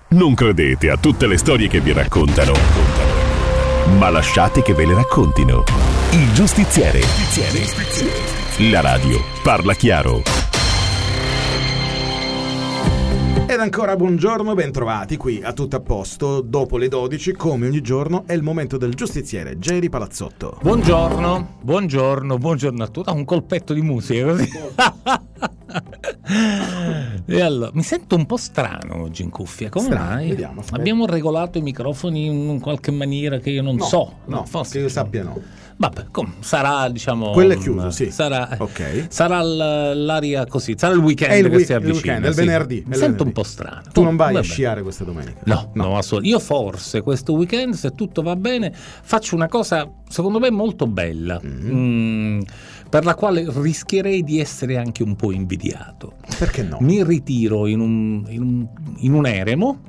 Non credete a tutte le storie che vi raccontano, ma lasciate che ve le raccontino. Il Giustiziere. La radio parla chiaro. Ed ancora buongiorno, bentrovati qui a Tutto a Posto. Dopo le 12, come ogni giorno, è il momento del giustiziere Geri Palazzotto. Buongiorno a tutti. Un colpetto di musica così. E allora, mi sento un po' strano oggi in cuffia. Come mai? Vediamo, abbiamo regolato i microfoni in qualche maniera che io non so. No, forse che io sappia no. Vabbè, sarà, diciamo, quello è chiuso, sì. Sarà Ok. l'aria così, sarà il weekend che si avvicina. È il venerdì. Mi sento un po' strano. Tu non vai a sciare questa domenica? No, assolutamente. Io forse questo weekend, se tutto va bene, faccio una cosa secondo me molto bella, per la quale rischierei di essere anche un po' invidiato. Perché no? Mi ritiro in un eremo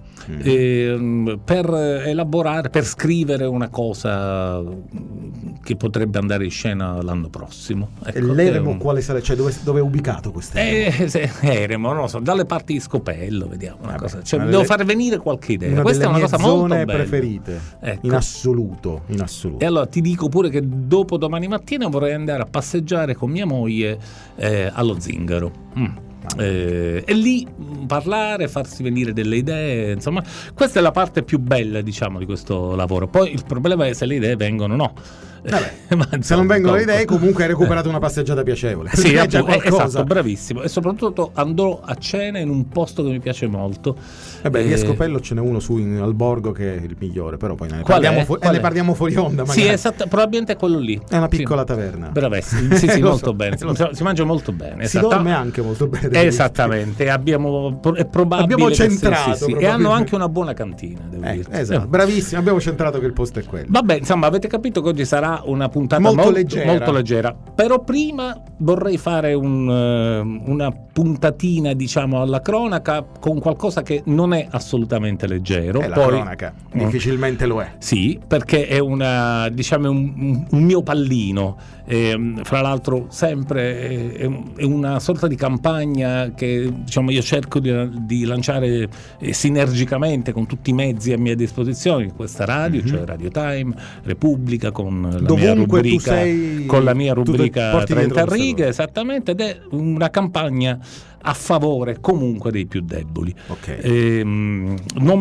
per elaborare, per scrivere una cosa che potrebbe andare in scena l'anno prossimo. Ecco, e l'eremo quale sarà? Cioè dove è ubicato questo eremo? Non lo so, dalle parti di Scopello, vediamo una cosa. Cioè, devo far venire qualche idea. Questa è una cosa molto bella. Preferite, ecco. In assoluto. E allora ti dico pure che dopo domani mattina vorrei andare a passeggiare con mia moglie allo Zingaro. E lì parlare, farsi venire delle idee, insomma, questa è la parte più bella, diciamo, di questo lavoro. Poi il problema è se le idee vengono o no. Vabbè, se non vengono le idee, comunque hai recuperato una passeggiata piacevole. Sì, esatto, bravissimo. E soprattutto andrò a cena in un posto che mi piace molto. Lì a Scopello ce n'è uno al Borgo che è il migliore, però poi ne parliamo fuori onda. Magari. Sì, esatto, probabilmente è quello lì. È una piccola taverna. Bravissimo, sì, molto so, bene. Si mangia molto bene. Si dorme anche molto bene. Esattamente, è probabile. Abbiamo centrato. Sì. E hanno anche una buona cantina, devo dire. Esatto, bravissimo, abbiamo centrato che il posto è quello. Vabbè, insomma, avete capito che oggi sarà una puntata molto leggera. Però prima vorrei fare una puntatina, diciamo, alla cronaca con qualcosa che non è assolutamente leggero. La cronaca difficilmente lo è. Sì, perché è un mio pallino. Fra l'altro sempre è una sorta di campagna che, diciamo, io cerco di lanciare sinergicamente con tutti i mezzi a mia disposizione, questa radio, cioè Radio Time, Repubblica, con la mia rubrica 30 righe, esattamente, ed è una campagna a favore comunque dei più deboli. Non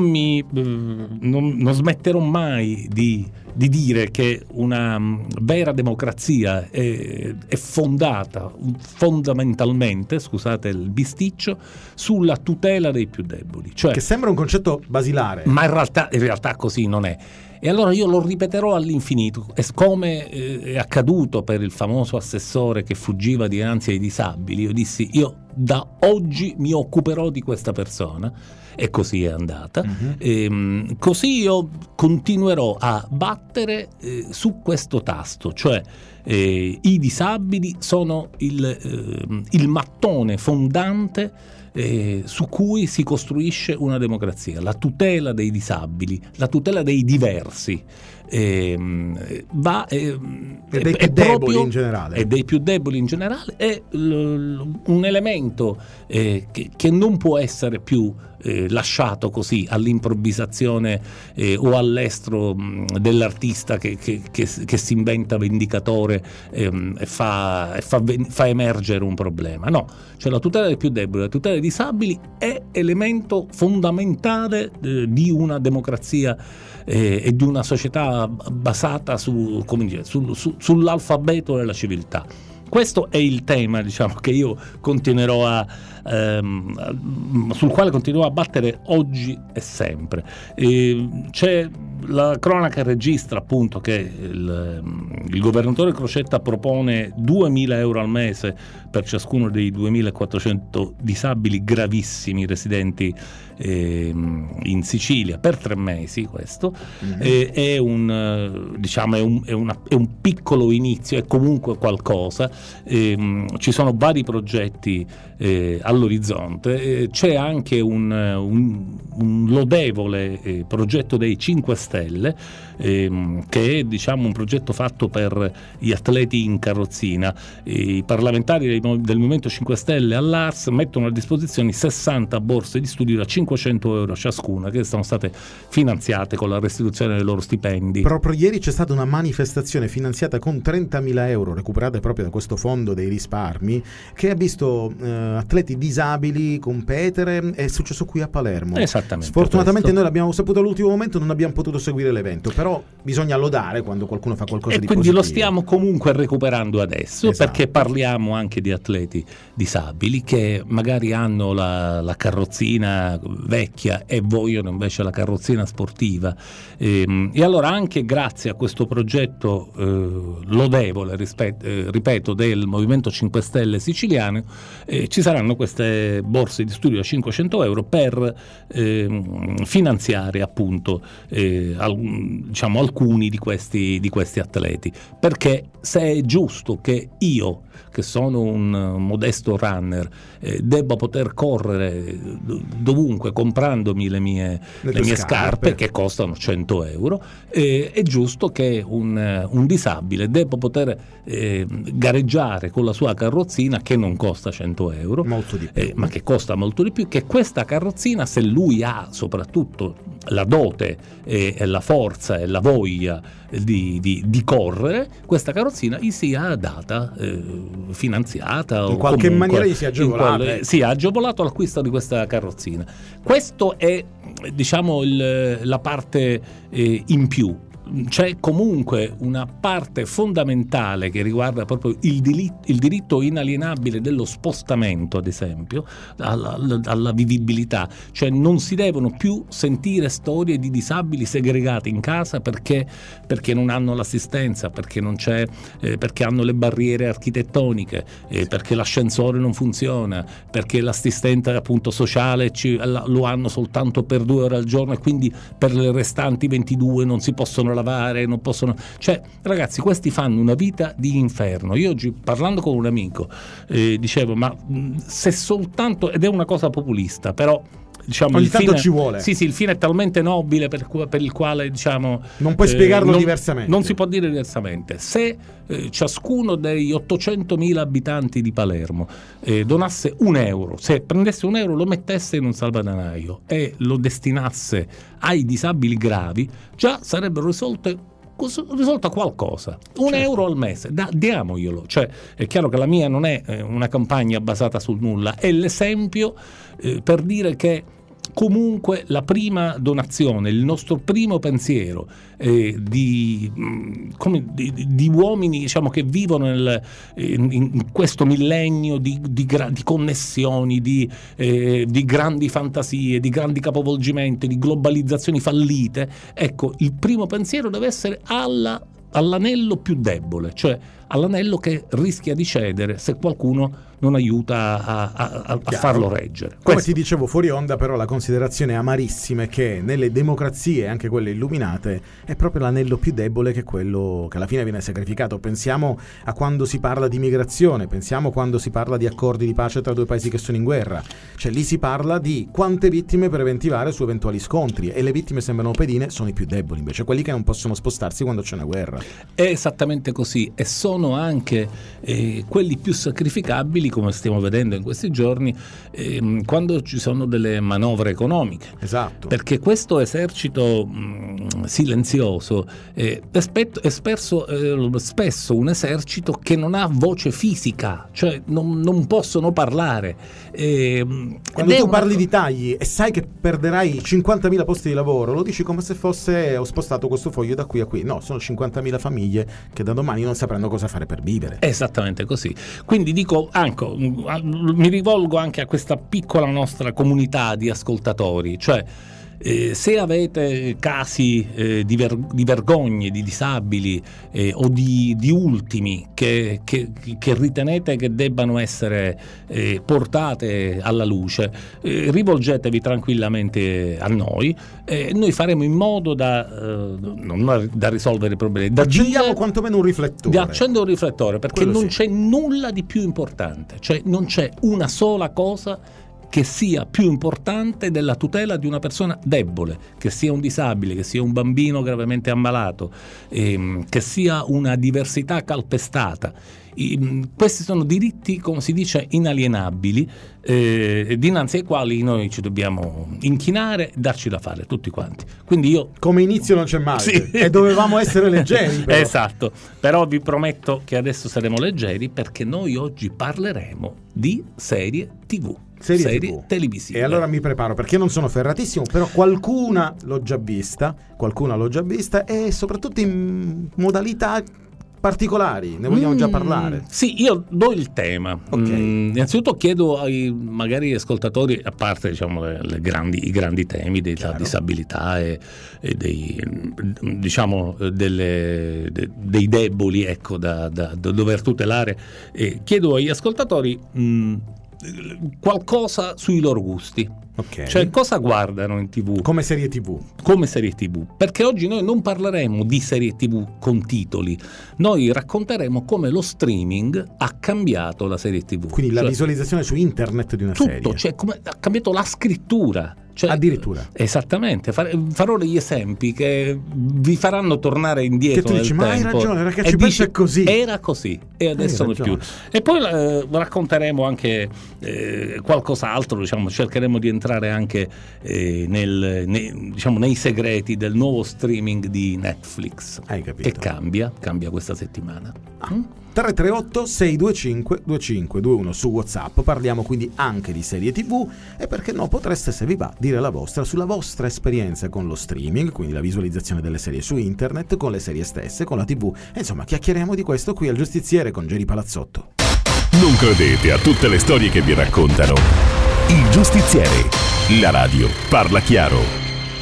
smetterò mai di dire che una vera democrazia è fondata fondamentalmente, scusate il bisticcio, sulla tutela dei più deboli, cioè, che sembra un concetto basilare, ma in realtà così non è. E allora io lo ripeterò all'infinito, come è accaduto per il famoso assessore che fuggiva dinanzi ai disabili. Io dissi: io da oggi mi occuperò di questa persona, e così è andata. Così io continuerò a battere su questo tasto, cioè i disabili sono il mattone fondante su cui si costruisce una democrazia. La tutela dei disabili, la tutela dei diversi, e dei più deboli in generale è un elemento che non può essere più lasciato così all'improvvisazione o all'estro dell'artista che si inventa vendicatore e fa emergere un problema. No, cioè la tutela dei più deboli, la tutela dei disabili è elemento fondamentale di una democrazia e di una società basata sull'alfabeto della civiltà. Questo è il tema, diciamo, che io continuerò sul quale continuerò a battere oggi e sempre. C'è la cronaca registra appunto che il governatore Crocetta propone 2.000 euro al mese per ciascuno dei 2.400 disabili gravissimi residenti in Sicilia per 3 mesi. Questo è un piccolo inizio, è comunque qualcosa. Ci sono vari progetti allo all'orizzonte. C'è anche un lodevole progetto dei 5 Stelle, che è, diciamo, un progetto fatto per gli atleti in carrozzina. I parlamentari del Movimento 5 Stelle all'Ars mettono a disposizione 60 borse di studio da 500 euro ciascuna, che sono state finanziate con la restituzione dei loro stipendi. Proprio ieri c'è stata una manifestazione finanziata con 30.000 euro recuperate proprio da questo fondo dei risparmi, che ha visto atleti disabili competere. È successo qui a Palermo. Esattamente. Sfortunatamente noi l'abbiamo saputo all'ultimo momento, non abbiamo potuto seguire l'evento, però bisogna lodare quando qualcuno fa qualcosa di quindi positivo. Lo stiamo comunque recuperando adesso, esatto, perché parliamo anche di atleti disabili che magari hanno la carrozzina vecchia e vogliono invece la carrozzina sportiva, e allora anche grazie a questo progetto lodevole, ripeto, del Movimento 5 Stelle siciliano, ci saranno queste borse di studio a 500 euro per finanziare appunto diciamo alcuni di questi atleti, perché se è giusto che io, che sono un modesto runner, debba poter correre dovunque comprandomi le mie scarpe che costano 100 euro, è giusto che un disabile debba poter gareggiare con la sua carrozzina, che non costa 100 euro, molto di più, ma che costa molto di più, che questa carrozzina, se lui ha soprattutto la dote e la forza e la voglia di correre, questa carrozzina gli sia data, finanziata, in qualche maniera gli sia agevolata. Sì, ha agevolato l'acquisto di questa carrozzina. Questo è, diciamo, la parte in più. C'è comunque una parte fondamentale che riguarda proprio il diritto inalienabile dello spostamento, ad esempio, alla vivibilità. Cioè non si devono più sentire storie di disabili segregati in casa perché non hanno l'assistenza, perché non c'è, perché hanno le barriere architettoniche, perché l'ascensore non funziona, perché l'assistente appunto sociale lo hanno soltanto per 2 ore al giorno e quindi per le restanti 22 non si possono lavare, non possono, cioè ragazzi, questi fanno una vita di inferno. Io oggi, parlando con un amico, dicevo, ma se soltanto, ed è una cosa populista, però diciamo ogni tanto ci vuole. Sì, il fine è talmente nobile per il quale, diciamo, non puoi spiegarlo diversamente. Non si può dire diversamente. Se ciascuno dei 800.000 abitanti di Palermo donasse 1 euro, se prendesse 1 euro, lo mettesse in un salvadanaio e lo destinasse ai disabili gravi, già sarebbero risolta qualcosa. 1 euro al mese, diamoglielo. Cioè, è chiaro che la mia non è una campagna basata sul nulla, è l'esempio per dire che comunque la prima donazione, il nostro primo pensiero di uomini, diciamo, che vivono in questo millennio di connessioni, di grandi fantasie, di grandi capovolgimenti, di globalizzazioni fallite. Ecco, il primo pensiero deve essere all'anello più debole, cioè all'anello che rischia di cedere se qualcuno non aiuta a farlo reggere. Come ti dicevo fuori onda, però la considerazione amarissima è che nelle democrazie, anche quelle illuminate, è proprio l'anello più debole che è quello che alla fine viene sacrificato. Pensiamo a quando si parla di migrazione, pensiamo quando si parla di accordi di pace tra 2 paesi che sono in guerra, cioè lì si parla di quante vittime preventivare su eventuali scontri, e le vittime sembrano pedine, sono i più deboli invece, quelli che non possono spostarsi quando c'è una guerra. È esattamente così, e sono anche quelli più sacrificabili, come stiamo vedendo in questi giorni, quando ci sono delle manovre economiche. Esatto. Perché questo esercito silenzioso è spesso un esercito che non ha voce fisica, cioè non possono parlare. Quando tu parli di tagli e sai che perderai 50.000 posti di lavoro, lo dici come se fosse: ho spostato questo foglio da qui a qui. No, sono 50.000 famiglie che da domani non sapranno cosa fare per vivere. Esattamente così. Quindi dico, anche mi rivolgo anche a questa piccola nostra comunità di ascoltatori, cioè Se avete casi di vergogne, di disabili o di ultimi che ritenete che debbano essere portate alla luce, rivolgetevi tranquillamente a noi. Noi faremo in modo non da risolvere i problemi, accendiamo quantomeno un riflettore. Di accendere un riflettore, perché quello non sì. c'è nulla di più importante, cioè non c'è una sola cosa che sia più importante della tutela di una persona debole, che sia un disabile, che sia un bambino gravemente ammalato, che sia una diversità calpestata. Questi sono diritti, come si dice, inalienabili, dinanzi ai quali noi ci dobbiamo inchinare e darci da fare tutti quanti. Quindi io, come inizio non c'è male, sì. E dovevamo essere leggeri però. Esatto, però vi prometto che adesso saremo leggeri, perché noi oggi parleremo di serie TV. Serie televisive. E allora mi preparo, perché non sono ferratissimo, però qualcuna l'ho già vista e soprattutto in modalità particolari, ne vogliamo già parlare? Sì, io do il tema. Okay. Innanzitutto chiedo ai magari ascoltatori, a parte diciamo i grandi temi della disabilità e dei deboli, ecco, da dover tutelare, chiedo agli ascoltatori qualcosa sui loro gusti. Okay. Cioè, cosa guardano in TV? Come serie TV. Perché oggi noi non parleremo di serie TV con titoli, noi racconteremo come lo streaming ha cambiato la serie TV. Quindi la visualizzazione su internet di una serie. Tutto, cioè come ha cambiato la scrittura. Cioè, addirittura. Esattamente, farò degli esempi che vi faranno tornare indietro che tu dici, nel ma tempo. Hai ragione, ragazzi, penso è così. Era così e adesso non è più. E poi racconteremo anche qualcos'altro, diciamo, cercheremo di entrare anche nei segreti del nuovo streaming di Netflix. Hai capito? Che cambia questa settimana. 338 625 2521 su WhatsApp. Parliamo quindi anche di serie TV e, perché no, potreste, se vi va, dire la vostra sulla vostra esperienza con lo streaming, quindi la visualizzazione delle serie su internet, con le serie stesse, con la TV. E insomma, chiacchieriamo di questo qui al Giustiziere con Geri Palazzotto. Non credete a tutte le storie che vi raccontano. Il Giustiziere, la radio parla chiaro.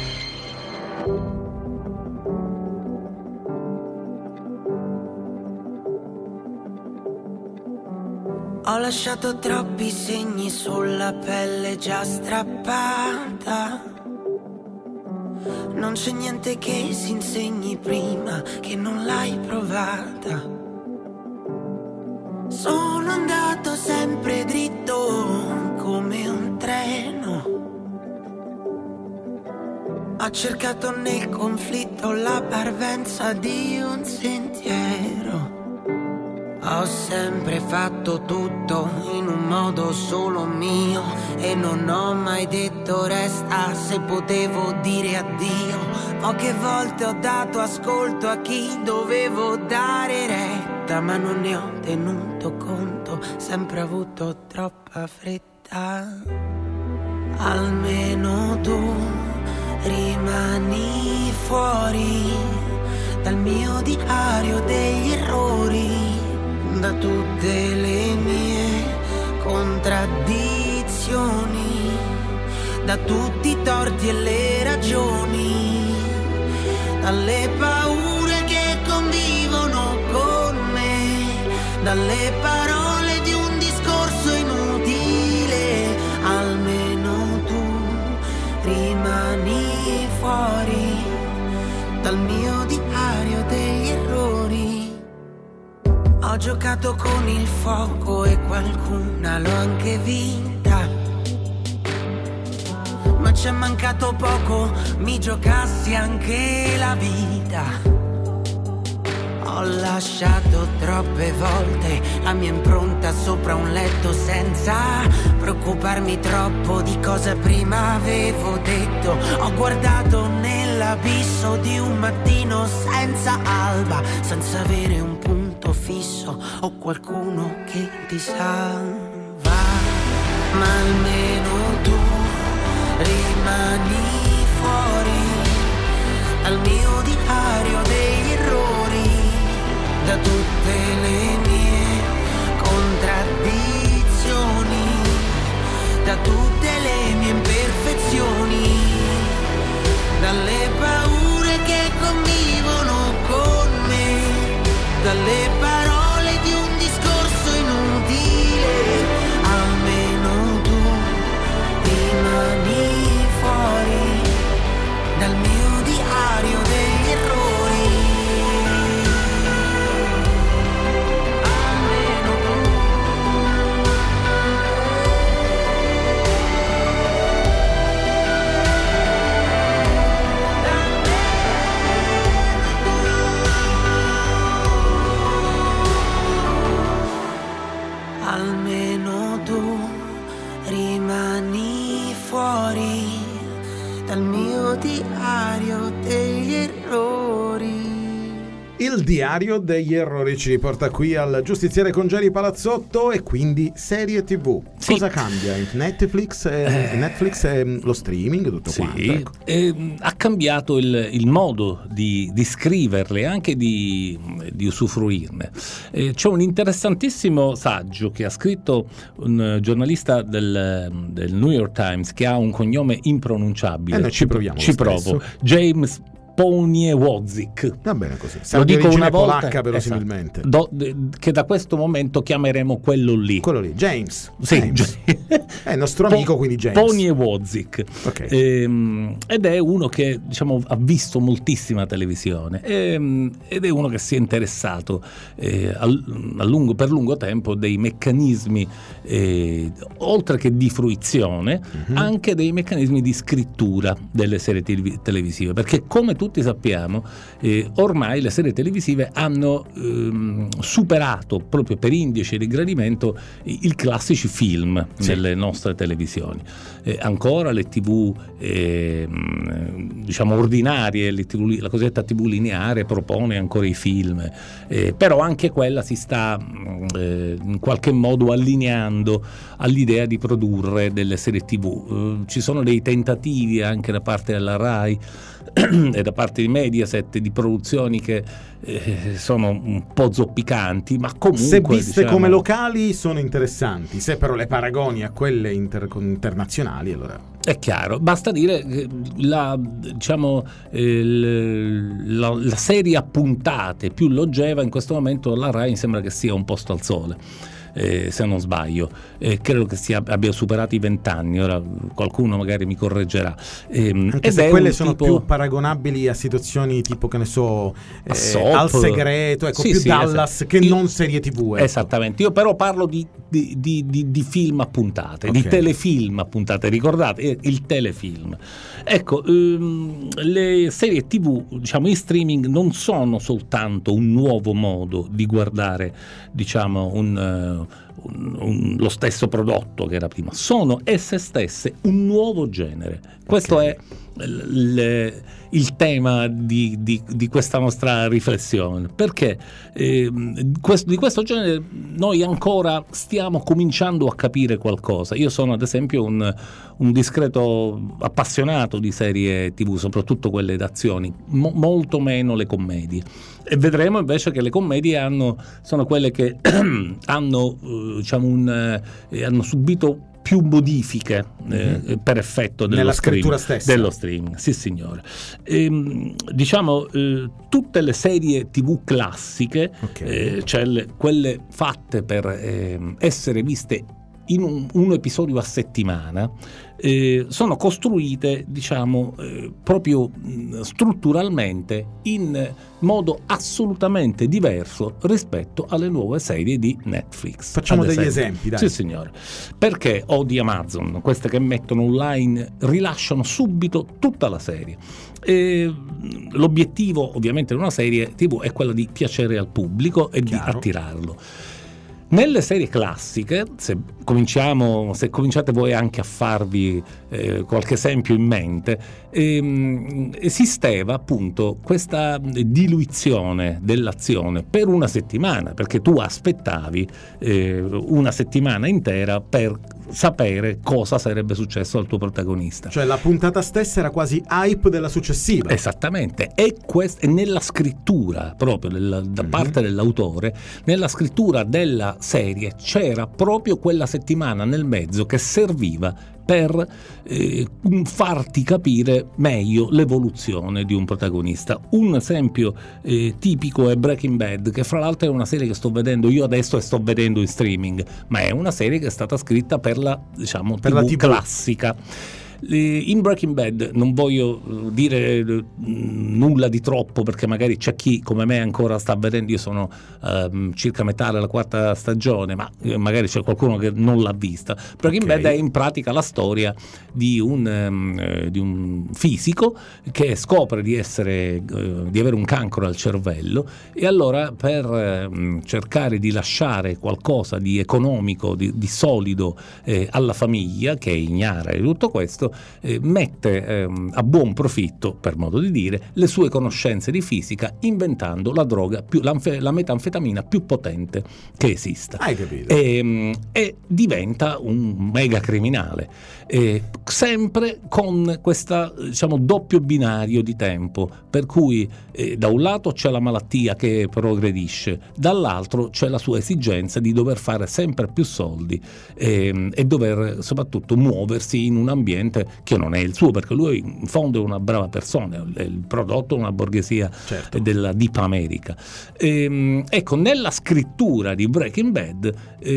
Ho lasciato troppi segni sulla pelle già strappata. Non c'è niente che si insegni prima che non l'hai provata. Sono andato sempre dritto come un treno. Ho cercato nel conflitto la parvenza di un sentiero. Ho sempre fatto tutto in un modo solo mio e non ho mai detto resta se potevo dire addio. Poche volte ho dato ascolto a chi dovevo dare retta, ma non ne ho tenuto conto, sempre avuto troppa fretta. Almeno tu rimani fuori dal mio diario degli errori, da tutte le mie contraddizioni, da tutti i torti e le ragioni, dalle paure che convivono con me, dalle parole di un discorso inutile. Almeno tu rimani fuori dal mio diario degli errori. Ho giocato con il fuoco e qualcuna l'ho anche vinta, ma c'è mancato poco, mi giocassi anche la vita. Ho lasciato troppe volte la mia impronta sopra un letto senza preoccuparmi troppo di cosa prima avevo detto. Ho guardato nell'abisso di un mattino senza alba, senza avere un punto fisso o qualcuno che ti salva. Ma almeno tu rimani fuori dal mio diario degli errori, da tutte le mie contraddizioni, da tutte le mie imperfezioni. diario degli errori. Il diario degli errori ci riporta qui al Giustiziere con Geri Palazzotto. E quindi serie TV, sì. Cosa cambia? Netflix e lo streaming, tutto sì, quanto, ecco. Ha cambiato il modo di scriverle, anche di usufruirne. C'è un interessantissimo saggio che ha scritto un giornalista del New York Times che ha un cognome impronunciabile. Noi ci proviamo. Ci provo. James Poniewodzik. Va bene così. Lo dico una volta, polacca, verosimilmente. Che da questo momento chiameremo quello lì. Quello lì, James. Sì, James. È il nostro amico, quindi James. Poniewodzik. Okay. Ed è uno che, diciamo, ha visto moltissima televisione ed è uno che si è interessato per lungo tempo dei meccanismi, oltre che di fruizione, anche dei meccanismi di scrittura delle serie televisive, perché come tutti sappiamo ormai le serie televisive hanno superato proprio per indice di gradimento i classici film nelle nostre televisioni. Ancora le TV diciamo ordinarie, la cosiddetta TV lineare propone ancora i film, però anche quella si sta in qualche modo allineando all'idea di produrre delle serie TV. Ci sono dei tentativi anche da parte della Rai e da parte di Mediaset di produzioni che sono un po' zoppicanti, ma comunque se viste come locali sono interessanti, se però le paragoni a quelle internazionali, allora è chiaro. Basta dire che la serie a puntate più longeva in questo momento la Rai mi sembra che sia Un posto al sole, se non sbaglio, credo che abbia superato i 20 anni. Ora qualcuno magari mi correggerà, anche se quelle sono più paragonabili a situazioni tipo, che ne so, Al segreto, ecco, più Dallas, esatto, che non serie TV, ecco. Esattamente. Io però parlo di film a puntate, di telefilm a puntate, ricordate il telefilm. Ecco, le serie TV, diciamo, in streaming non sono soltanto un nuovo modo di guardare, diciamo, lo stesso prodotto che era prima, sono esse stesse un nuovo genere. Questo è il tema di questa nostra riflessione, perché di questo genere noi ancora stiamo cominciando a capire qualcosa. Io sono ad esempio un discreto appassionato di serie TV, soprattutto quelle d'azioni, molto meno le commedie, e vedremo invece che le commedie sono quelle che hanno hanno subito più modifiche per effetto dello scrittura stessa dello streaming. Sì, signore. Tutte le serie TV classiche, cioè quelle fatte per essere viste in un episodio a settimana, sono costruite, diciamo, proprio strutturalmente in modo assolutamente diverso rispetto alle nuove serie di Netflix. Facciamo degli esempi, dai. Sì, signore. Perché o di Amazon, queste che mettono online, rilasciano subito tutta la serie. L'obiettivo ovviamente di una serie TV è quello di piacere al pubblico e di attirarlo. Nelle serie classiche, se cominciate voi anche a farvi qualche esempio in mente, esisteva appunto questa diluizione dell'azione per una settimana, perché tu aspettavi una settimina intera per sapere cosa sarebbe successo al tuo protagonista. Cioè la puntata stessa era quasi hype della successiva. Esattamente. E nella scrittura proprio da parte dell'autore, nella scrittura della serie c'era proprio quella settimana nel mezzo che serviva per farti capire meglio l'evoluzione di un protagonista. Un esempio tipico è Breaking Bad, che fra l'altro è una serie che sto vedendo io adesso e sto vedendo in streaming, ma è una serie che è stata scritta per la TV classica. In Breaking Bad non voglio dire nulla di troppo, perché magari c'è chi come me ancora sta vedendo. Io sono circa metà della 4ª stagione, ma magari c'è qualcuno che non l'ha vista. Breaking Bad è in pratica la storia di un fisico che scopre di avere un cancro al cervello, e allora per cercare di lasciare qualcosa di economico, di solido alla famiglia, che è ignara di tutto questo, Ecco, mette a buon profitto, per modo di dire, le sue conoscenze di fisica inventando la droga la metanfetamina più potente che esista. Hai capito? E diventa un mega criminale, sempre con questa, diciamo, doppio binario di tempo, per cui da un lato c'è la malattia che progredisce, dall'altro c'è la sua esigenza di dover fare sempre più soldi e dover soprattutto muoversi in un ambiente che non è il suo, perché lui in fondo è una brava persona, è il prodotto di una borghesia, certo, della Deep America. Ecco, nella scrittura di Breaking Bad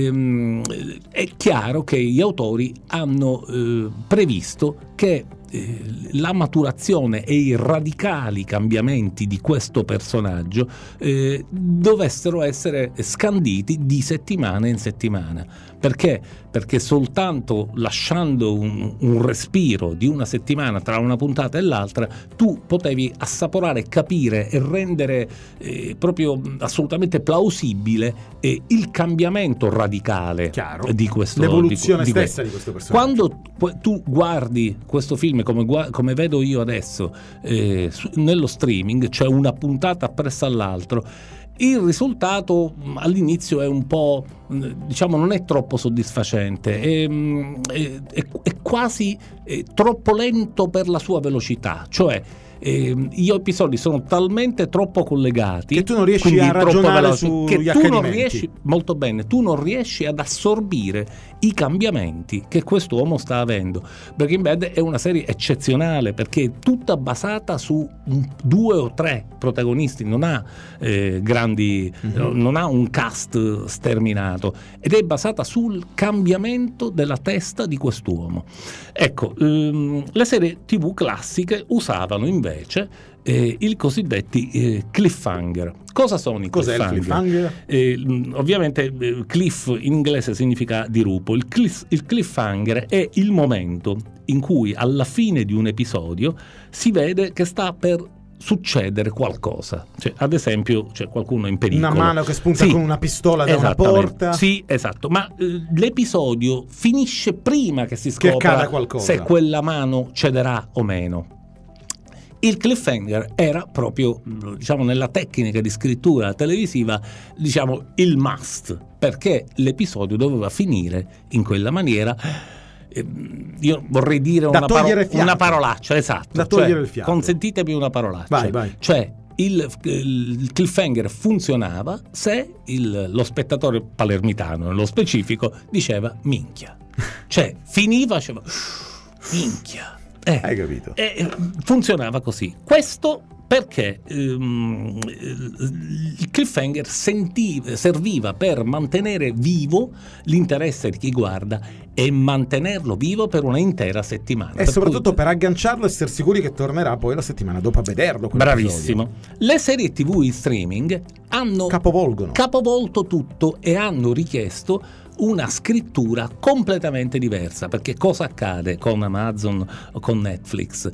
è chiaro che gli autori hanno previsto che la maturazione e i radicali cambiamenti di questo personaggio dovessero essere scanditi di settimana in settimana. Perché? Perché soltanto lasciando un respiro di una settimana tra una puntata e l'altra tu potevi assaporare, capire e rendere proprio assolutamente plausibile il cambiamento radicale, chiaro, di questo, l'evoluzione stessa di questo personaggio. Quando tu guardi questo film come vedo io adesso nello streaming, c'è una puntata appresso all'altro, il risultato all'inizio è un po', diciamo, non è troppo soddisfacente, è quasi troppo lento per la sua velocità, cioè gli episodi sono talmente troppo collegati che tu non riesci a ragionare sugli accadimenti. Molto bene, tu non riesci ad assorbire i cambiamenti che quest'uomo sta avendo. Breaking Bad è una serie eccezionale perché è tutta basata su 2 o 3 protagonisti, non ha non ha un cast sterminato, ed è basata sul cambiamento della testa di quest'uomo. Ecco, le serie TV classiche usavano invece i cosiddetti cliffhanger. Cosa sono i cliffhanger? Cos'è il cliffhanger? Ovviamente cliff in inglese significa dirupo. Il cliffhanger è il momento in cui alla fine di un episodio si vede che sta per succedere qualcosa, cioè, ad esempio c'è qualcuno in pericolo, una mano che spunta con una pistola da una porta, sì, esatto, ma l'episodio finisce prima che si scopra se quella mano cederà o meno. Il cliffhanger era proprio, diciamo, nella tecnica di scrittura televisiva, diciamo, il must, perché l'episodio doveva finire in quella maniera. Io vorrei dire una parolaccia, esatto, da togliere il fiato. Consentitemi una parolaccia. Vai. Cioè il cliffhanger funzionava se lo spettatore palermitano nello specifico diceva minchia, cioè finiva, diceva minchia. Hai capito? Funzionava così. Questo perché il cliffhanger serviva per mantenere vivo l'interesse di chi guarda e mantenerlo vivo per una intera settimana. E soprattutto per agganciarlo e essere sicuri che tornerà poi la settimana dopo a vederlo. Bravissimo. Le serie TV in streaming hanno capovolto tutto e hanno richiesto una scrittura completamente diversa, perché cosa accade con Amazon o con Netflix?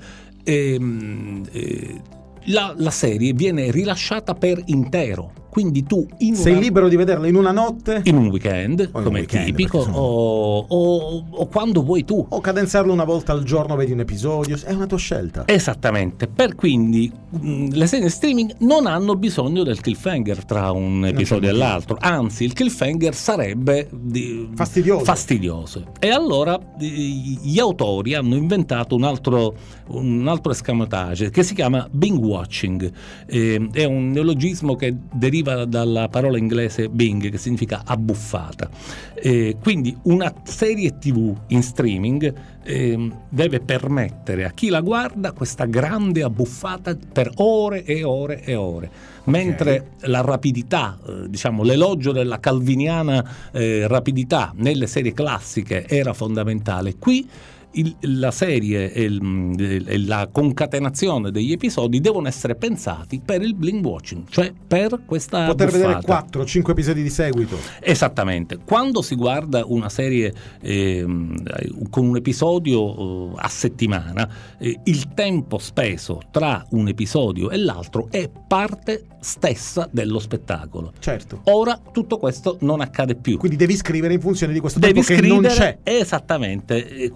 La serie viene rilasciata per intero, quindi tu sei libero di vederla in una notte, in un weekend, come è tipico, o quando vuoi tu, o cadenzarlo una volta al giorno, vedi un episodio, è una tua scelta. Esattamente. Per quindi le serie streaming non hanno bisogno del cliffhanger tra un episodio e l'altro, anzi il cliffhanger sarebbe fastidioso. E allora gli autori hanno inventato un altro escamotage che si chiama binge watching. È un neologismo che deriva dalla parola inglese Bing, che significa abbuffata. Quindi una serie TV in streaming deve permettere a chi la guarda questa grande abbuffata per ore e ore e ore, mentre la rapidità, diciamo l'elogio della calviniana rapidità nelle serie classiche era fondamentale. Qui la serie e la concatenazione degli episodi devono essere pensati per il binge watching, cioè per questa poter buffata. vedere 4-5 episodi di seguito. Esattamente. Quando si guarda una serie con un episodio a settimana, il tempo speso tra un episodio e l'altro è parte stessa dello spettacolo. Certo. Ora tutto questo non accade più. Quindi devi scrivere in funzione di questo tempo che non c'è. Esattamente questo.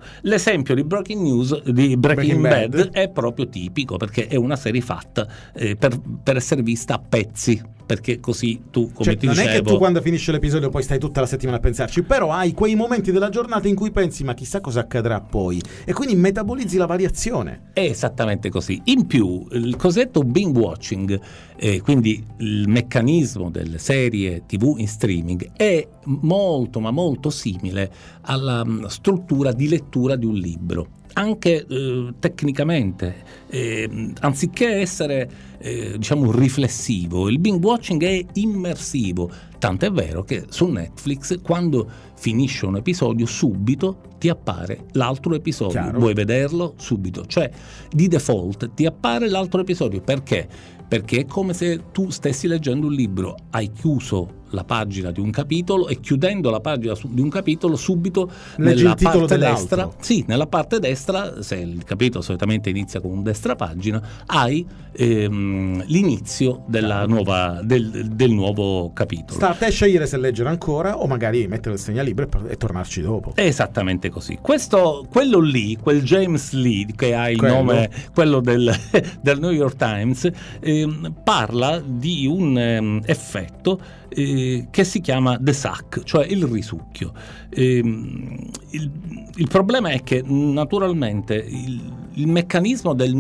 L'esempio di Breaking Bad è proprio tipico, perché è una serie fatta per essere vista a pezzi, perché così tu, come ti dicevo, non è che tu quando finisce l'episodio poi stai tutta la settimana a pensarci, però hai quei momenti della giornata in cui pensi ma chissà cosa accadrà poi, e quindi metabolizzi la variazione. È esattamente così. In più il cosiddetto binge watching, quindi il meccanismo delle serie TV in streaming, è molto ma molto simile alla struttura di lettura di un libro, anche tecnicamente. Anziché essere diciamo riflessivo, il binge watching è immersivo, tant'è vero che su Netflix quando finisce un episodio subito ti appare l'altro episodio. Chiaro. Vuoi vederlo subito, cioè di default ti appare l'altro episodio. Perché? Perché è come se tu stessi leggendo un libro, hai chiuso la pagina di un capitolo e chiudendo la pagina di un capitolo subito nella parte destra, nella parte destra, se il capitolo solitamente inizia con un destra pagina, hai l'inizio del nuovo capitolo. Sta a te scegliere se leggere ancora o magari mettere il segnalibro e tornarci dopo. È esattamente così. Quello lì, quel James Lee che ha il nome, quello del New York Times, parla di un effetto che si chiama the suck, cioè il risucchio. Il problema è che naturalmente il meccanismo delle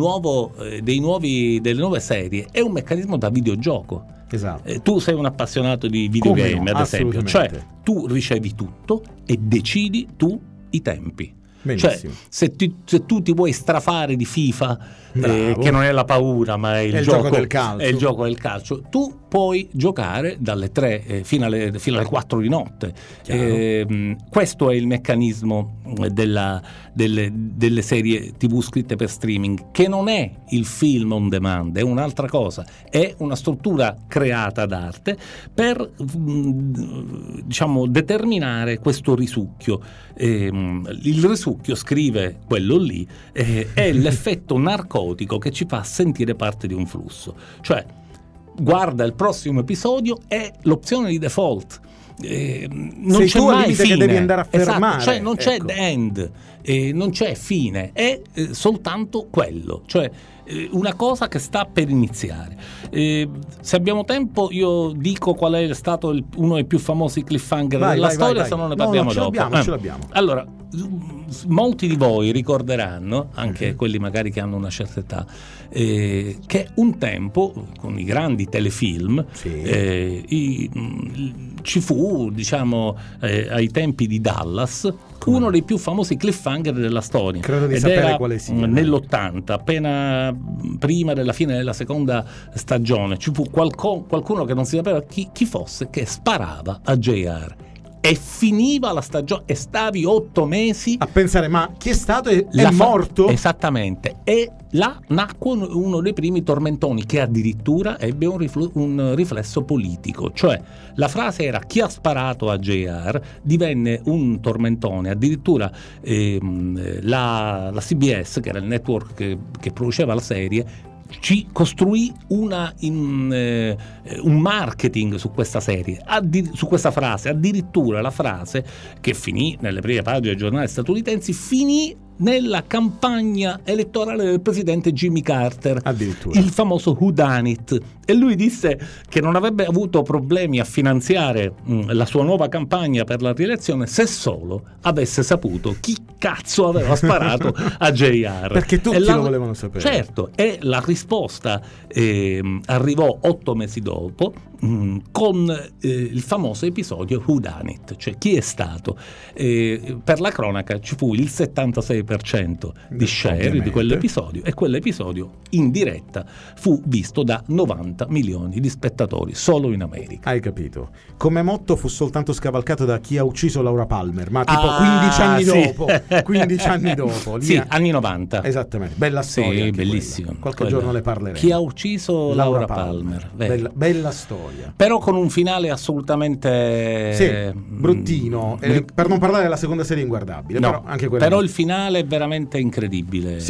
nuove serie è un meccanismo da videogioco. Esatto. Tu sei un appassionato di videogame, ad esempio, cioè tu ricevi tutto e decidi tu i tempi. Benissimo. Cioè, se tu ti vuoi strafare di FIFA, che non è la paura, ma è il gioco del calcio. È il gioco del calcio. Tu puoi giocare dalle 3 fino alle 4 di notte. Questo è il meccanismo delle serie TV scritte per streaming, che non è il film on demand, è un'altra cosa, è una struttura creata d'arte per diciamo determinare questo risucchio. Il risucchio, scrive quello lì, è l'effetto narcotico che ci fa sentire parte di un flusso, cioè guarda il prossimo episodio, è l'opzione di default. Non c'è mai fine, che devi andare a fermare. Esatto, cioè non c'è end, non c'è fine, è soltanto quello, cioè una cosa che sta per iniziare. Se abbiamo tempo io dico qual è stato uno dei più famosi cliffhanger della storia, se no ne parliamo dopo. Ce l'abbiamo. Allora, molti di voi ricorderanno, anche quelli magari che hanno una certa età, che un tempo con i grandi telefilm ci fu, diciamo, ai tempi di Dallas, uno dei più famosi cliffhanger della storia. Credo di sapere quale sia. Nell'80, appena prima della fine della seconda stagione, ci fu qualcuno che non si sapeva chi fosse, che sparava a JR. E finiva la stagione e stavi 8 mesi a pensare, ma chi è stato? È morto? Esattamente. E là nacque uno dei primi tormentoni, che addirittura ebbe un riflesso politico, cioè la frase era chi ha sparato a JR, divenne un tormentone. Addirittura la CBS, che era il network che produceva la serie, ci costruì un marketing su questa serie, su questa frase. Addirittura la frase, che finì nelle prime pagine dei giornali statunitensi, finì nella campagna elettorale del presidente Jimmy Carter, il famoso Who Done It, e lui disse che non avrebbe avuto problemi a finanziare la sua nuova campagna per la rielezione se solo avesse saputo chi cazzo aveva sparato a JR, perché tutti lo volevano sapere. Certo, e la risposta arrivò 8 mesi dopo, con il famoso episodio Who Done It, cioè chi è stato. Per la cronaca ci fu il 76% di share di quell'episodio, e quell'episodio in diretta fu visto da 90 milioni di spettatori solo in America. Hai capito? Come motto fu soltanto scavalcato da Chi ha ucciso Laura Palmer, ma tipo 15 anni dopo. 15 anni dopo. Sì, anni 90. Esattamente, bella storia. Sì, bellissima. Qualche giorno le parleremo. Chi ha ucciso Laura Palmer. Bella storia. Però con un finale assolutamente bruttino, per non parlare della seconda serie inguardabile. No, però anche quella. Però il finale è veramente incredibile. Sì.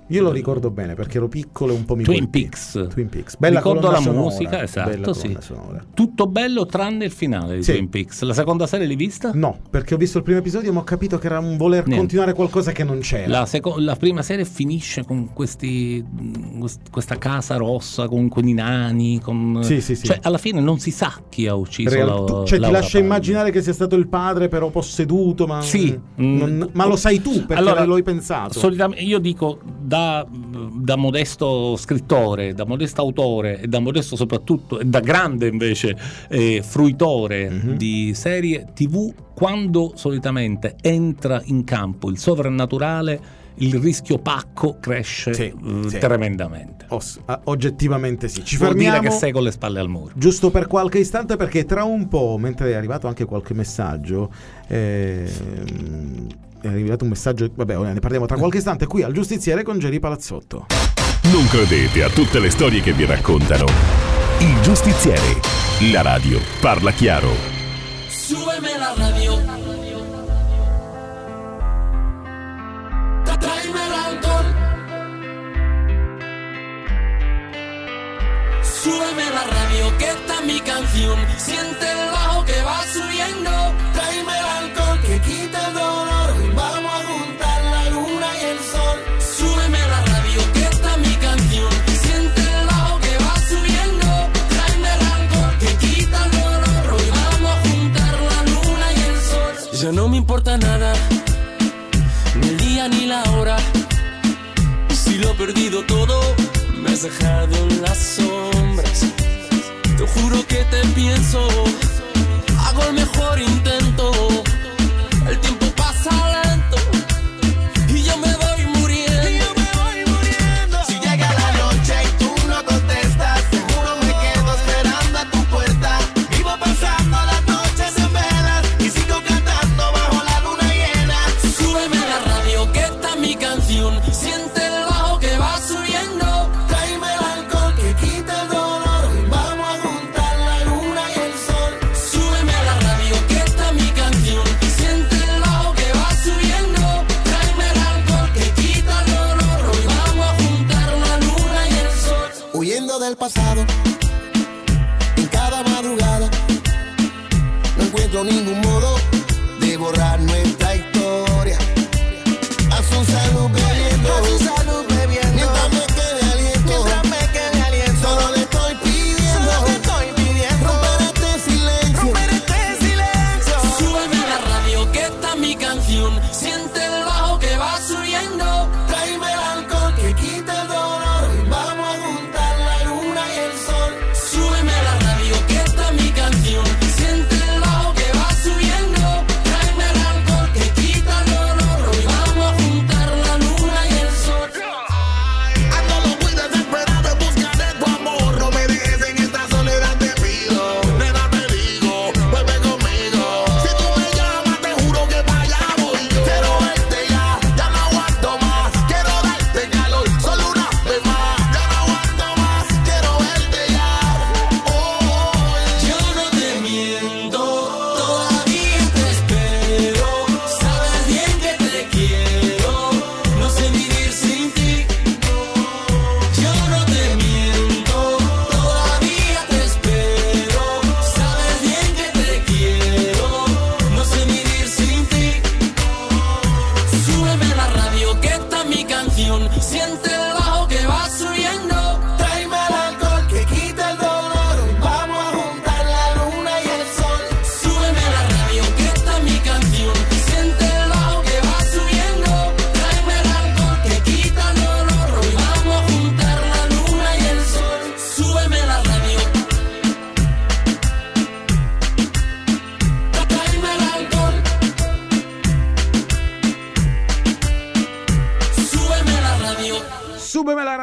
Io lo ricordo bene perché ero piccolo e un po' mi Twin colpì. Peaks. Twin Peaks. Bella Ricordo la sonora, musica, esatto, bella sì. colonna sonora. Tutto bello tranne il finale di Sì. Twin Peaks. La seconda serie l'hai vista? No, perché ho visto il primo episodio ma ho capito che era un voler Niente. continuare qualcosa che non c'era. La prima serie finisce con questa casa rossa con quei nani, con... Sì. Cioè alla fine non si sa chi ha ucciso Cioè ti Laura lascia Palmer. immaginare che sia stato il padre però posseduto, ma Sì. ma lo sai tu perché Allora, lo hai pensato. Solitamente io dico da modesto scrittore, da modesto autore e da modesto soprattutto e da grande invece fruitore di serie TV, quando solitamente entra in campo il sovrannaturale, il rischio pacco cresce Sì. tremendamente. Oggettivamente sì. Ci Vuol fermiamo dire che sei con le spalle al muro. giusto per qualche istante perché tra un po', mentre è arrivato anche qualche messaggio, è arrivato un messaggio, vabbè, ora ne parliamo tra qualche istante qui al Giustiziere con Geri Palazzotto. Non credete a tutte le storie che vi raccontano. Il Giustiziere. La radio parla chiaro. Súbeme la radio. Tráeme el alcohol. Súbeme la radio, que esta es mi canción. Siente el bajo que va subiendo. Tráeme el alcohol que quita el dolor. Vamos a juntar la luna y el sol. Súbeme la radio, que esta es mi canción. Siente el bajo que va subiendo. Tráeme el alcohol que quita el dolor. Hoy vamos a juntar la luna y el sol. Ya no me importa nada, ni el día ni la hora. Si lo he perdido todo, me has dejado en las sombras. Te juro que te pienso, hago el mejor intento. El tiempo pasa lento y yo me voy muriendo. Si llega la noche y tú no contestas, seguro me quedo esperando a tu puerta. Vivo pasando las noches en velas y sigo cantando bajo la luna llena. Súbeme la radio, que esta es mi canción. Siente el bajo que va subiendo. Tráeme el alcohol que quita el dolor. Vamos a juntar la luna y el sol. Súbeme la radio, que esta es mi canción. Siente el bajo que va subiendo. Tráeme el alcohol que quita el dolor. Hoy vamos a juntar la luna y el sol. Huyendo del pasado, en cada madrugada, no encuentro ningún modo de borrar nuestra historia. A su salud bebiendo, mientras me quede aliento, solo le estoy pidiendo, romper este silencio. Súbeme la radio, que esta es mi canción. Siente el bajo que va subiendo. Tráeme el alcohol que quita el dolor. Vamos a juntar la luna y el sol. Súbeme la radio, que esta es mi canción. Siente el bajo que va subiendo.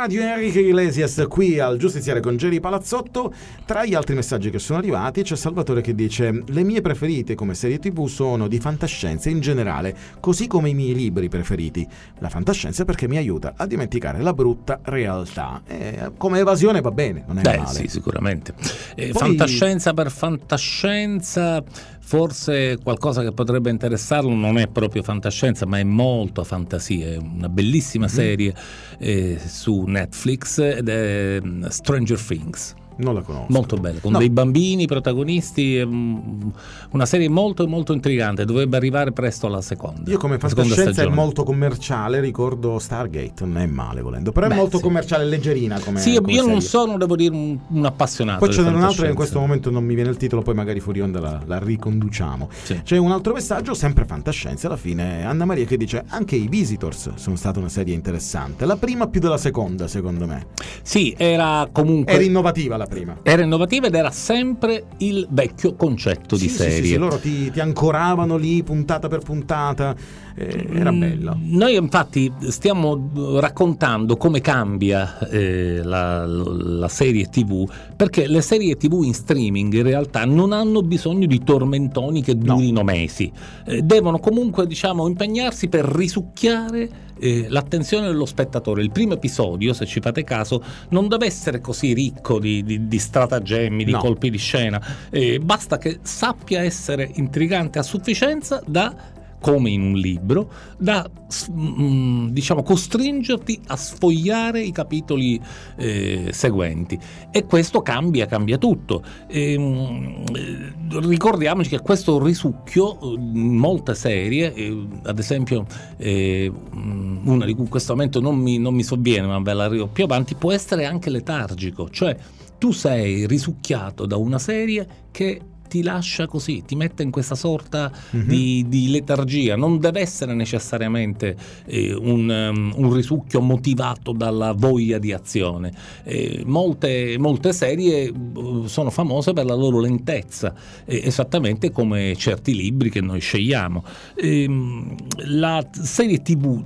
radio, Enrique Iglesias qui al Giustiziere con Geri Palazzotto. Tra gli altri messaggi che sono arrivati c'è Salvatore che dice: le mie preferite come serie TV sono di fantascienza in generale, così come i miei libri preferiti. La fantascienza perché mi aiuta a dimenticare la brutta realtà. Come evasione va bene, non è male. Sì, sicuramente. Poi... fantascienza per fantascienza, forse qualcosa che potrebbe interessarlo non è proprio fantascienza, ma è molto fantasia. È una bellissima serie su Netflix ed è Stranger Things. Non la conosco. Molto bella, con dei bambini protagonisti, una serie molto molto intrigante, dovrebbe arrivare presto alla seconda. Io come fantascienza è molto commerciale, ricordo Stargate, non è male volendo, però è molto commerciale, leggerina come sì, come io serie. Non sono, devo dire, un appassionato. Poi c'è un'altra che in questo momento non mi viene il titolo, poi magari fuori onda la riconduciamo. Sì. C'è un altro messaggio, sempre fantascienza alla fine, Anna Maria che dice: anche i Visitors sono stata una serie interessante, la prima più della seconda secondo me. Sì, era innovativa la prima. Era innovativa ed era sempre il vecchio concetto di serie. Sì, loro ti ancoravano lì puntata per puntata, era bello. Noi infatti stiamo raccontando come cambia la serie TV, perché le serie TV in streaming in realtà non hanno bisogno di tormentoni che durino mesi, devono comunque impegnarsi per risucchiare l'attenzione dello spettatore. Il primo episodio, se ci fate caso, non deve essere così ricco di stratagemmi, di colpi di scena, basta che sappia essere intrigante a sufficienza da, come in un libro, da costringerti a sfogliare i capitoli seguenti, e questo cambia tutto. Ricordiamoci che questo risucchio in molte serie, ad esempio una di cui in questo momento non mi sovviene, ma ve la arrivo più avanti, può essere anche letargico, cioè tu sei risucchiato da una serie che ti lascia così, ti mette in questa sorta di letargia. Non deve essere necessariamente un risucchio motivato dalla voglia di azione. Molte serie sono famose per la loro lentezza, esattamente come certi libri che noi scegliamo. La serie TV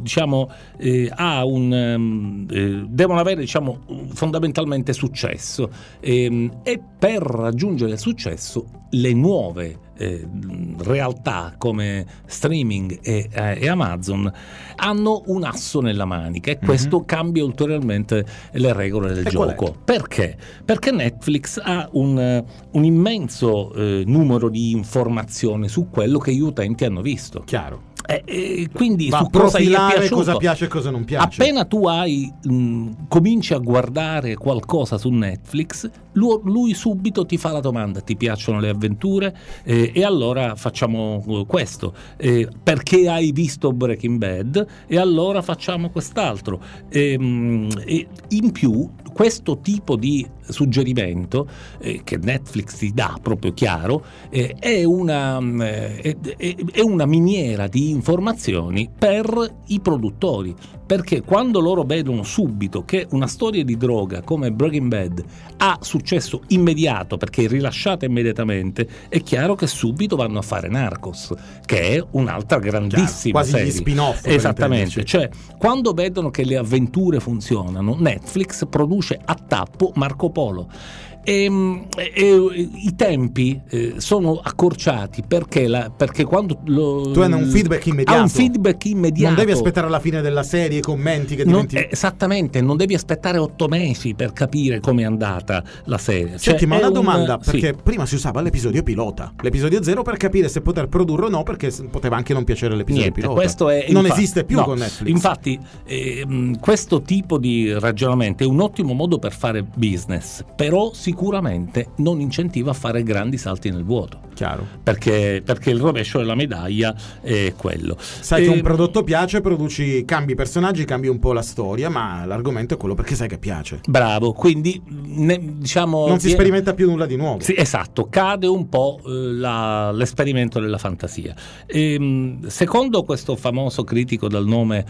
devono avere fondamentalmente successo, e per raggiungere il successo le nuove realtà come streaming e Amazon hanno un asso nella manica, e questo cambia ulteriormente le regole del gioco. Perché? Perché Netflix ha un immenso numero di informazioni su quello che gli utenti hanno visto. Chiaro. Quindi va su a cosa gli è profilare piaciuto, cosa piace e cosa non piace. Appena tu cominci a guardare qualcosa su Netflix, lui subito ti fa la domanda: ti piacciono le avventure? E allora facciamo questo. Perché hai visto Breaking Bad? E allora facciamo quest'altro. In più, questo tipo di suggerimento che Netflix ti dà proprio chiaro è una miniera di informazioni per i produttori, perché quando loro vedono subito che una storia di droga come Breaking Bad ha successo immediato perché è rilasciata immediatamente, è chiaro che subito vanno a fare Narcos, che è un'altra grandissima quasi serie. gli spin-off. Esattamente, cioè quando vedono che le avventure funzionano, Netflix produce a tappo Marco Polo. E i tempi sono accorciati perché quando tu hai un feedback immediato. Ha un feedback immediato. Non devi aspettare la fine della serie, i commenti che diventi... Esattamente, non devi aspettare 8 mesi per capire come è andata la serie. Senti, ma una domanda, perché prima si usava l'episodio pilota, l'episodio 0 per capire se poter produrre o no, perché poteva anche non piacere l'episodio pilota. Questo non esiste più con Netflix. Infatti questo tipo di ragionamento è un ottimo modo per fare business, però sicuramente non incentiva a fare grandi salti nel vuoto. Chiaro. Perché il rovescio della medaglia è quello. Sai che un prodotto piace, cambi i personaggi, cambi un po' la storia, ma l'argomento è quello perché sai che piace. Bravo, quindi non si sperimenta più nulla di nuovo. Sì, esatto, cade un po' l'esperimento della fantasia. Secondo questo famoso critico dal nome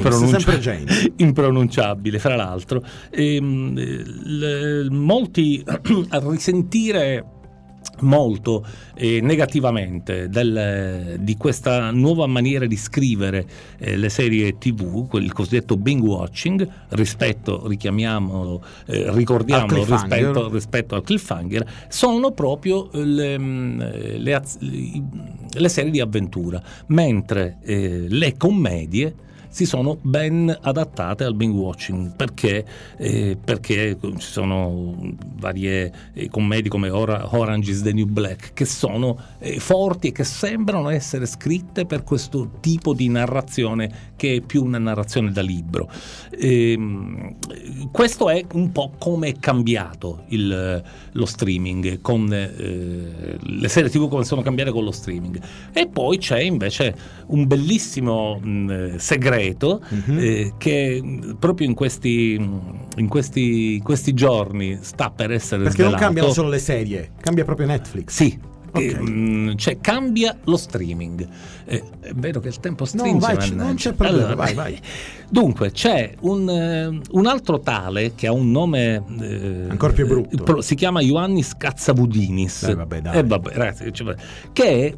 impronunciabile, fra l'altro, molti a risentire molto negativamente di questa nuova maniera di scrivere le serie TV, il cosiddetto binge watching, ricordiamolo rispetto al cliffhanger, sono proprio le serie di avventura, mentre le commedie si sono ben adattate al binge watching, perché ci sono varie commedie come Orange is the New Black che sono forti e che sembrano essere scritte per questo tipo di narrazione che è più una narrazione da libro. Questo è un po' come è cambiato lo streaming con le serie TV, come sono cambiate con lo streaming. E poi c'è invece un bellissimo segreto che proprio in questi giorni sta per essere perché svelato. Non cambiano solo le serie, cambia proprio Netflix. Sì. Okay. Cioè cambia lo streaming. È vero che il tempo stringe, non c'è problema. Allora, vai. Dunque c'è un altro tale che ha un nome ancora più brutto, si chiama Ioannis Katsavudinis, ragazzi, che è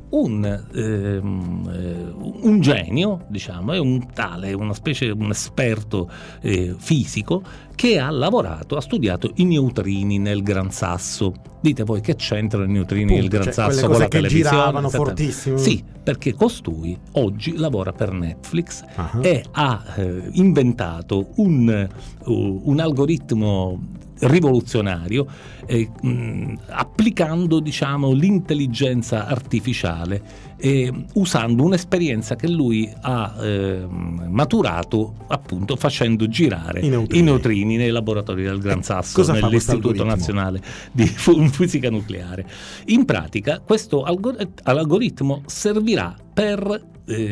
un genio, diciamo, è un esperto fisico che ha studiato i neutrini nel Gran Sasso. Dite voi, che c'entrano i neutrini nel Gran Sasso con la televisione? Giravano fortissimo. Sì, perché costui oggi lavora per Netflix e ha inventato un algoritmo rivoluzionario applicando, diciamo, l'intelligenza artificiale usando un'esperienza che lui ha maturato appunto facendo girare i neutrini nei laboratori del Gran Sasso nell'Istituto Nazionale di Fisica Nucleare. In pratica questo algoritmo servirà per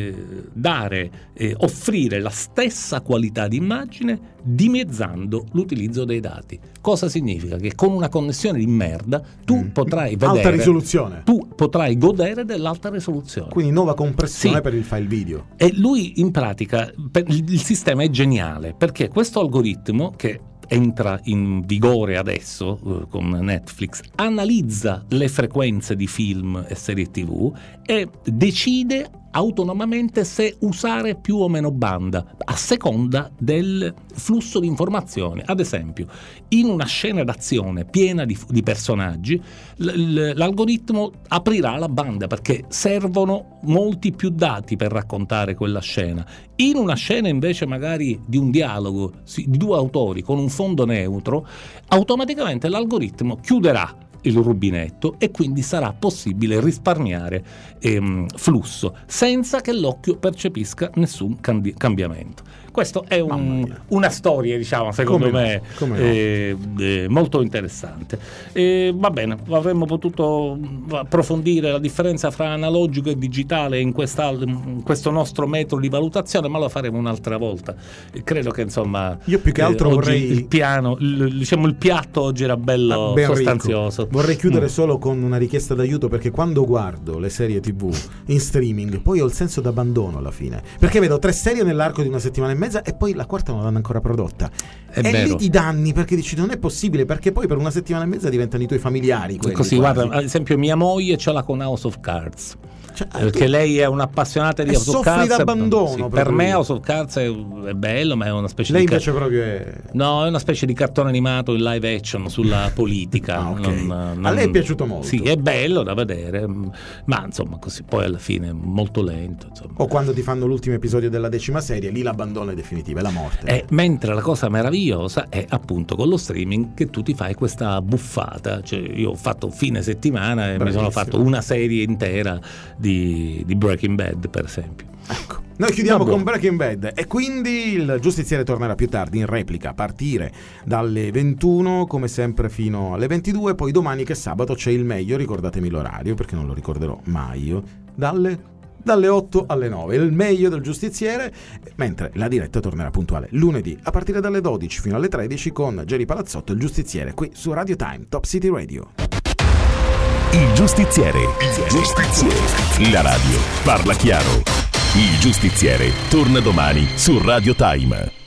offrire la stessa qualità di immagine dimezzando l'utilizzo dei dati. Cosa significa? Che con una connessione di merda tu potrai vedere alta risoluzione, tu potrai godere dell'alta risoluzione, quindi nuova compressione per il file video. E lui in pratica il sistema è geniale, perché questo algoritmo che entra in vigore adesso con Netflix analizza le frequenze di film e serie TV e decide autonomamente se usare più o meno banda a seconda del flusso di informazioni. Ad esempio, in una scena d'azione piena di personaggi, l'algoritmo aprirà la banda perché servono molti più dati per raccontare quella scena. In una scena invece magari di un dialogo di due autori con un fondo neutro, automaticamente l'algoritmo chiuderà il rubinetto e quindi sarà possibile risparmiare flusso senza che l'occhio percepisca nessun cambiamento. Questo è una storia, diciamo, secondo me molto interessante. Va bene, avremmo potuto approfondire la differenza fra analogico e digitale in questo nostro metodo di valutazione, ma lo faremo un'altra volta. Credo che insomma io più che altro vorrei il piatto oggi era bello sostanzioso. Vorrei chiudere solo con una richiesta d'aiuto, perché quando guardo le serie TV in streaming poi ho il senso d'abbandono alla fine, perché vedo 3 serie nell'arco di una settimana e mezza e poi la quarta non l'hanno ancora prodotta. Lì ti danni, perché dici non è possibile, perché poi per una settimana e mezza diventano i tuoi familiari quelli, così quasi. Guarda, ad esempio mia moglie ce l'ha con House of Cards, perché lei è un'appassionata di House of Cards. Soffri d'abbandono. Per me House of Cards è bello, ma è una specie lei di invece proprio no, è una specie di cartone animato in live action sulla politica. Okay. A lei è piaciuto molto? Sì, è bello da vedere, ma insomma così poi alla fine è molto lento, insomma. O quando ti fanno l'ultimo episodio della 10ª serie, lì l'abbandono è definitivo, è la morte. Mentre la cosa meravigliosa è appunto con lo streaming che tu ti fai questa buffata. Cioè, io ho fatto fine settimana e mi sono fatto una serie intera di Breaking Bad, per esempio. Ecco, noi chiudiamo con Breaking Bad e quindi il Giustiziere tornerà più tardi in replica a partire dalle 21 come sempre fino alle 22. Poi domani, che è sabato, c'è il meglio, ricordatemi l'orario perché non lo ricorderò mai io, dalle 8 alle 9 il meglio del Giustiziere, mentre la diretta tornerà puntuale lunedì a partire dalle 12 fino alle 13 con Geri Palazzotto, il Giustiziere, qui su Radio Time, Top City Radio. Il Giustiziere. La radio parla chiaro. Il Giustiziere torna domani su Radio Time.